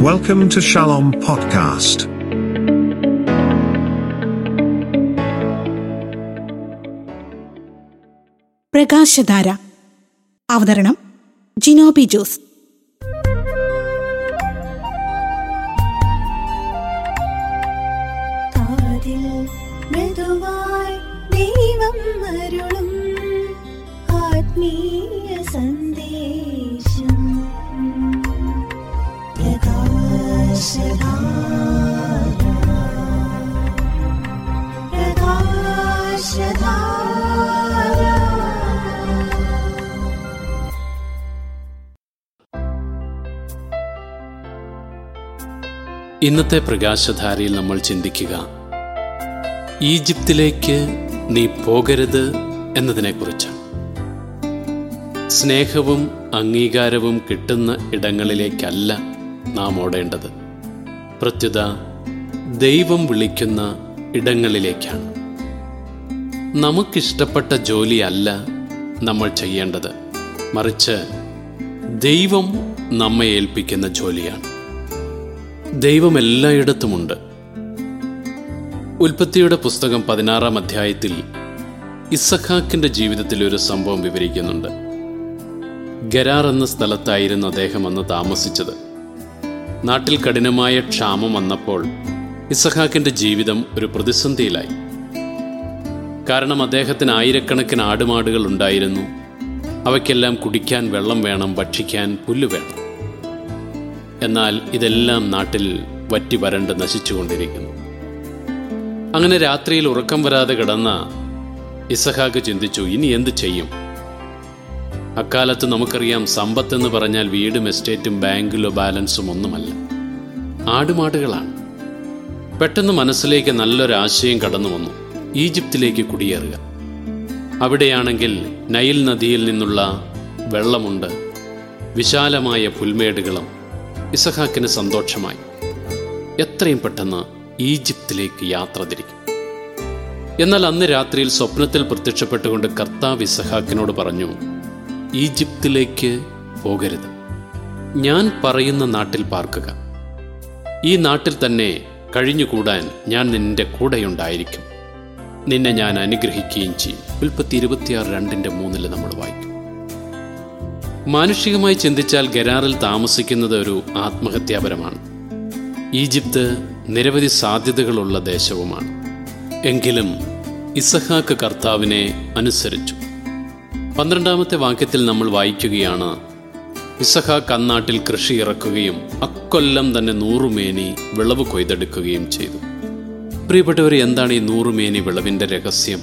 Welcome to Shalom Podcast. പ്രകാശധാര. അവതരണം ജിനോബി ജോസ്. ഇന്നത്തെ പ്രകാശധാരയിൽ നമ്മൾ ചിന്തിക്കുക, ഈജിപ്തിലേക്ക് നീ പോകരുത് എന്നതിനെക്കുറിച്ചാണ്. സ്നേഹവും അംഗീകാരവും കിട്ടുന്ന ഇടങ്ങളിലേക്കല്ല നാം ഓടേണ്ടത്, പ്രത്യുത ദൈവം വിളിക്കുന്ന ഇടങ്ങളിലേക്കാണ്. നമുക്കിഷ്ടപ്പെട്ട ജോലിയല്ല നമ്മൾ ചെയ്യേണ്ടത്, മറിച്ച് ദൈവം നമ്മെ ഏൽപ്പിക്കുന്ന ജോലിയാണ്. ദൈവം എല്ലായിടത്തുമുണ്ട്. ഉൽപ്പത്തിയുടെ പുസ്തകം 16-ാം അധ്യായത്തിൽ ഇസഹാക്കിന്റെ ജീവിതത്തിൽ ഒരു സംഭവം വിവരിക്കുന്നുണ്ട്. ഗരാർ എന്ന സ്ഥലത്തായിരുന്നു അദ്ദേഹം അന്ന് താമസിച്ചത്. നാട്ടിൽ കഠിനമായ ക്ഷാമം വന്നപ്പോൾ ഇസഹാക്കിന്റെ ജീവിതം ഒരു പ്രതിസന്ധിയിലായി. കാരണം അദ്ദേഹത്തിന് ആയിരക്കണക്കിന് ആടുമാടുകൾ ഉണ്ടായിരുന്നു. അവയ്ക്കെല്ലാം കുടിക്കാൻ വെള്ളം വേണം, ഭക്ഷിക്കാൻ പുല്ല് വേണം. എന്നാൽ ഇതെല്ലാം നാട്ടിൽ വറ്റി വരണ്ട് നശിച്ചുകൊണ്ടിരിക്കുന്നു. അങ്ങനെ രാത്രിയിൽ ഉറക്കം വരാതെ കിടന്ന ഇസഹാക്ക് ചിന്തിച്ചു, ഇനി എന്ത് ചെയ്യും? അക്കാലത്ത് നമുക്കറിയാം, സമ്പത്തെന്ന് പറഞ്ഞാൽ വീടും എസ്റ്റേറ്റും ബാങ്കിലോ ബാലൻസും ഒന്നുമല്ല, ആടുമാടുകളാണ്. പെട്ടെന്ന് മനസ്സിലേക്ക് നല്ലൊരാശയം കടന്നു വന്നു, ഈജിപ്തിലേക്ക് കുടിയേറുക. അവിടെയാണെങ്കിൽ നൈൽ നദിയിൽ നിന്നുള്ള വെള്ളമുണ്ട്, വിശാലമായ പുൽമേടുകളും. ഇസഹാക്കിന് സന്തോഷമായി. എത്രയും പെട്ടെന്ന് ഈജിപ്തിലേക്ക് യാത്ര തിരിക്കും. എന്നാൽ അന്ന് രാത്രിയിൽ സ്വപ്നത്തിൽ പ്രത്യക്ഷപ്പെട്ടുകൊണ്ട് കർത്താവ് ഇസഹാക്കിനോട് പറഞ്ഞു, ഈജിപ്തിലേക്ക് പോകരുത്. ഞാൻ പറയുന്ന നാട്ടിൽ പാർക്കുക. ഈ നാട്ടിൽ തന്നെ കഴിഞ്ഞുകൂടാൻ ഞാൻ നിന്റെ കൂടെയുണ്ടായിരിക്കും. നിന്നെ ഞാൻ അനുഗ്രഹിക്കുകയും ചെയ്യും. ഉൽപ്പത്തി 26:2-3 നമ്മൾ വായിക്കും. മാനുഷികമായി ചിന്തിച്ചാൽ ഗരാറിൽ താമസിക്കുന്നത് ഒരു ആത്മഹത്യാപരമാണ്. ഈജിപ്ത് നിരവധി സാധ്യതകളുള്ള ദേശവുമാണ്. എങ്കിലും ഇസഹാക്ക് കർത്താവിനെ അനുസരിച്ചു. 12-ാമത്തെ വാക്യത്തിൽ നമ്മൾ വായിക്കുകയാണ്, ഇസഹാക്ക് അന്നാട്ടിൽ കൃഷി ഇറക്കുകയും അക്കൊല്ലം തന്നെ 100 മേനി വിളവ് കൊയ്തെടുക്കുകയും ചെയ്തു. പ്രിയപ്പെട്ടവരെ, എന്താണ് ഈ 100 മേനി വിളവിൻ്റെ രഹസ്യം?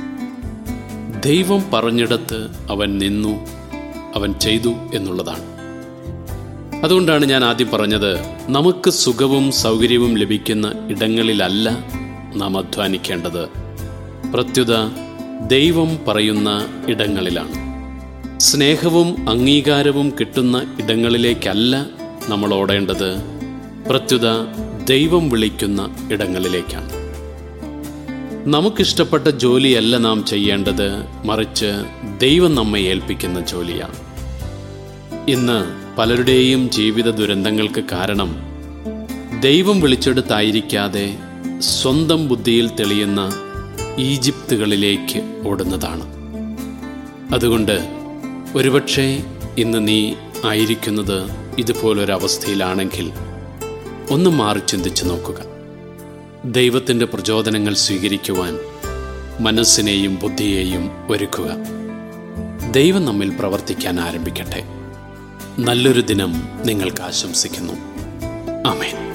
ദൈവം പറഞ്ഞിടത്ത് അവൻ നിന്നു, അവൻ ചെയ്തു എന്നുള്ളതാണ്. അതുകൊണ്ടാണ് ഞാൻ ആദ്യം പറഞ്ഞത്, നമുക്ക് സുഖവും സൗകര്യവും ലഭിക്കുന്ന ഇടങ്ങളിലല്ല നാം അധ്വാനിക്കേണ്ടത്, പ്രത്യുത ദൈവം പറയുന്ന ഇടങ്ങളിലാണ്. സ്നേഹവും അംഗീകാരവും കിട്ടുന്ന ഇടങ്ങളിലേക്കല്ല നമ്മൾ ഓടേണ്ടത്, പ്രത്യുത ദൈവം വിളിക്കുന്ന ഇടങ്ങളിലേക്കാണ്. നമുക്കിഷ്ടപ്പെട്ട ജോലിയല്ല നാം ചെയ്യേണ്ടത്, മറിച്ച് ദൈവം നമ്മെ ഏൽപ്പിക്കുന്ന ജോലിയാണ്. ഇന്ന് പലരുടെയും ജീവിത ദുരന്തങ്ങൾക്ക് കാരണം ദൈവം വിളിച്ചെടുത്തായിരിക്കാതെ സ്വന്തം ബുദ്ധിയിൽ തെളിയുന്ന ഈജിപ്തുകളിലേക്ക് ഓടുന്നതാണ്. അതുകൊണ്ട് ഒരുപക്ഷെ ഇന്ന് നീ ആയിരിക്കുന്നത് ഇതുപോലൊരവസ്ഥയിലാണെങ്കിൽ ഒന്ന് മാറി ചിന്തിച്ചു നോക്കുക. ദൈവത്തിൻ്റെ പ്രചോദനങ്ങൾ സ്വീകരിക്കുവാൻ മനസ്സിനെയും ബുദ്ധിയെയും ഒരുക്കുക. ദൈവം നമ്മിൽ പ്രവർത്തിക്കാൻ ആരംഭിക്കട്ടെ. നല്ലൊരു ദിനം നിങ്ങൾക്ക് ആശംസിക്കുന്നു. ആമേൻ.